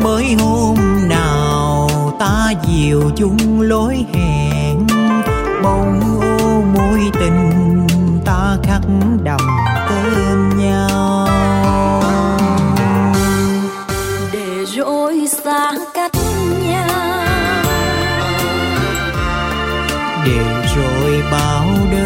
mới hôm nào ta dìu chung lối hẹn, bông ô mối tình ta khắc đậm tên nhau. Để rồi xa cách nhau, để rồi bao đời